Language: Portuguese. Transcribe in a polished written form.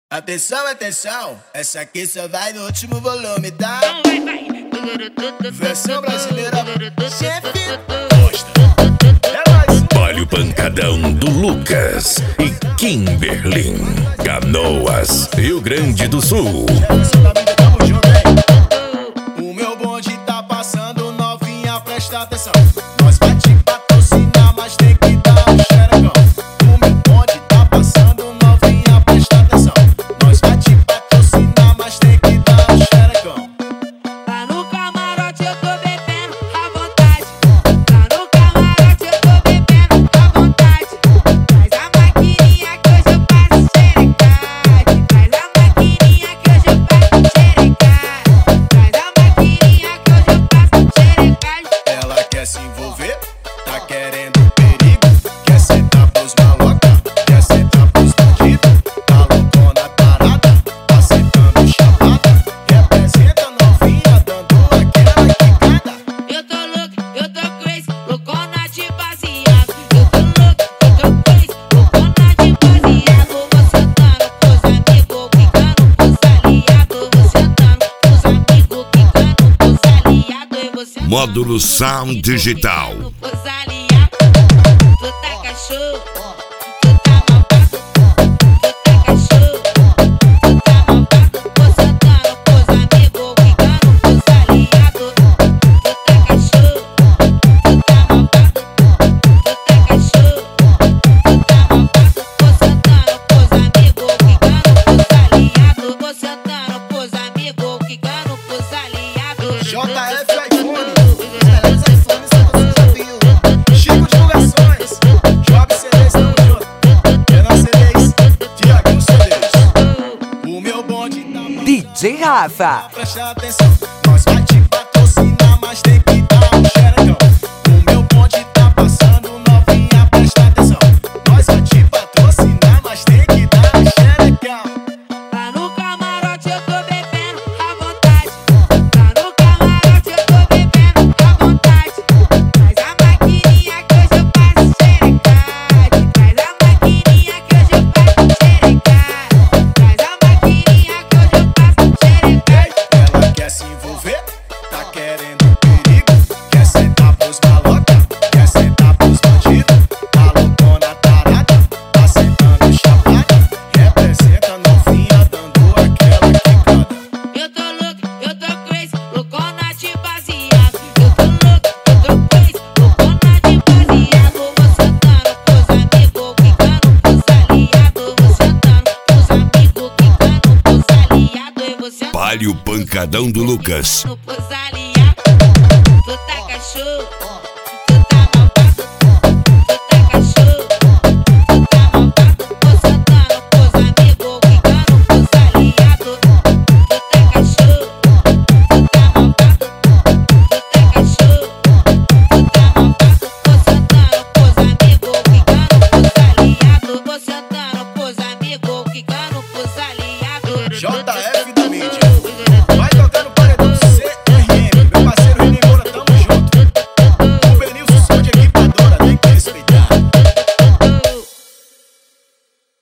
Atenção, atenção, essa aqui só vai no último volume, tá? Versão brasileira, chefe gosta. Olha o pancadão do Lucas e Kimberlin, Canoas, Rio Grande do Sul. O meu bonde tá passando, novinha, presta atenção. Nós vai te patrocinar, mas tem que dar um xerecão. O meu bonde tá passando, novinha, presta atenção. Nós vai te patrocinar, mas tem que dar um xerecão. Lá no camarote eu tô bebendo à vontade. Lá no camarote eu tô bebendo à vontade. Traz a maquininha que hoje eu passo xerecade. Traz a maquininha que hoje eu passo xerecade. Traz a maquininha que hoje eu passo xerecade. Ela quer se envolver, tá querendo perigo. Quer sentar pros maloca, quer sentar pros bandidos. Tá loucona tarada, tá sentando chapada. Representa novinha, dando aquela quicada. Eu tô louco, eu tô crazy, loucona de baseado. Eu tô louco, eu tô crazy, loucona de baseado. Vou sentando pros amigos, quicando pros aliados. Vou sentando pros amigos, quicando pros aliados. E você Módulo Sound Digital. pros aliados. Tu tá cachorro, tu tá malvado. Tu tá cachorro, tu tá malvado. Vou sentando pros amigos, quicando pros aliados. Tu tá cachorro, tu tá malvado. Tu tá cachorro, tu tá malvado. Vou sentando pros amigos, quicando pros aliados. Vou sentando pros amigos, quicando pros aliados. JF iPhone, os melhores iPhones só você já viu. Chico Divulgações, Job CDs, tamo junto. Renan CDs, Tiaguinho CDs. O meu bonde tá DJ Rafa. presta atenção. Nós vai te patrocinar, mas tem que dar um xerecão. O meu bonde tá passando, novinha, presta atenção. Nós vai te patrocinar, mas tem que dar um xerecão. Lá no camarote eu tô bebendo à vontade. Lá no camarote eu tô bebendo à vontade. Traz a maquininha que hoje eu passo xerecade. Traz a maquininha que hoje eu passo xerecade. Traz a maquininha que hoje eu passo xerecade. Ela quer se envolver, tá querendo perigo. Quer sentar pros maloca, quer sentar pros bandidos. Tá loucona tarada, tá sentando chapada. Representa novinha, dando aquela quicada. Eu tô louco, eu tô crazy, loucona de baseado. Eu tô louco, eu tô crazy, loucona de baseado. Vou sentando pros amigos, quicando pros aliados. Vou sentando pros amigos, quicando pros aliados. E você Olha o pancadão do Lucas. pros aliados.